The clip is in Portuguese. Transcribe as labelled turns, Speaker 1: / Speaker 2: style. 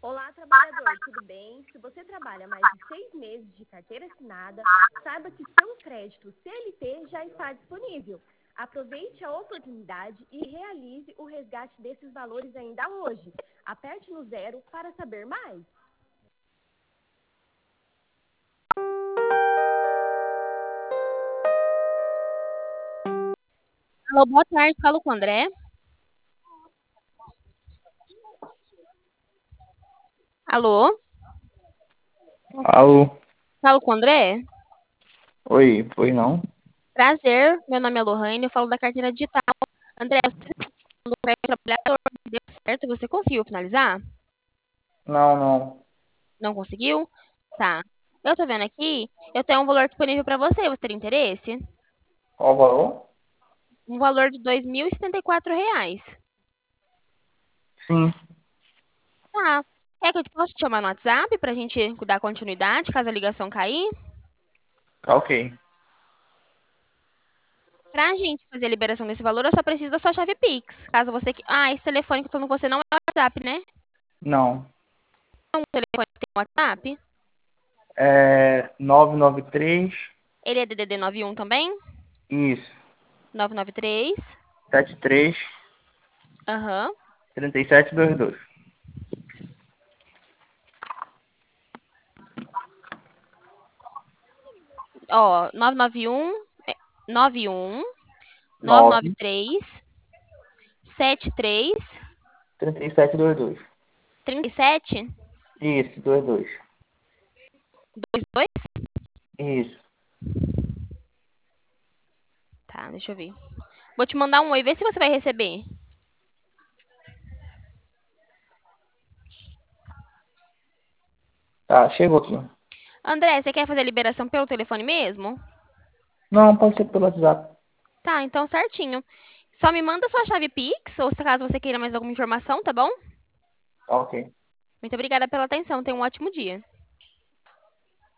Speaker 1: Olá, trabalhador, tudo bem? Se você trabalha mais de 6 meses de carteira assinada, saiba que seu crédito CLT já está disponível. Aproveite a oportunidade e realize o resgate desses valores ainda hoje. Aperte no 0 para saber mais.
Speaker 2: Alô, boa tarde, falo com o André. Alô,
Speaker 3: Alô,
Speaker 2: falo com o André.
Speaker 3: oi, foi não?
Speaker 2: Prazer, meu nome é Lohane, eu falo da carteira digital. André, você falou para trabalhador, deu certo, você conseguiu finalizar?
Speaker 3: Não, não.
Speaker 2: Não conseguiu? Tá. Eu tô vendo aqui, eu tenho um valor disponível para você, você teria interesse?
Speaker 3: Qual o valor?
Speaker 2: Um valor de R$ 2.074.
Speaker 3: Sim,
Speaker 2: Tá. É que eu posso te chamar no WhatsApp pra gente dar continuidade, caso a ligação cair?
Speaker 3: tá ok.
Speaker 2: Pra gente fazer a liberação desse valor, eu só preciso da sua chave Pix. Caso você... esse telefone que eu tô com você não é o WhatsApp, né?
Speaker 3: Não.
Speaker 2: Um telefone que tem WhatsApp.
Speaker 3: É 993,
Speaker 2: Ele é DDD 91 também?
Speaker 3: isso,
Speaker 2: 993.
Speaker 3: 73,
Speaker 2: Aham.
Speaker 3: 3722.
Speaker 2: Ó, 991, 91,
Speaker 3: 9,
Speaker 2: 993, 73,
Speaker 3: 3722.
Speaker 2: 37,
Speaker 3: Isso, 22.
Speaker 2: 22.
Speaker 3: Isso.
Speaker 2: Tá, deixa eu ver. Vou te mandar um oi, vê se você vai receber.
Speaker 3: Tá, chegou aqui.
Speaker 2: André, você quer fazer a liberação pelo telefone mesmo?
Speaker 3: Não, pode ser pelo WhatsApp.
Speaker 2: Tá, então certinho. Só me manda sua chave Pix, ou se caso você queira mais alguma informação, tá bom?
Speaker 3: Tá ok.
Speaker 2: Muito obrigada pela atenção. Tenha um ótimo dia.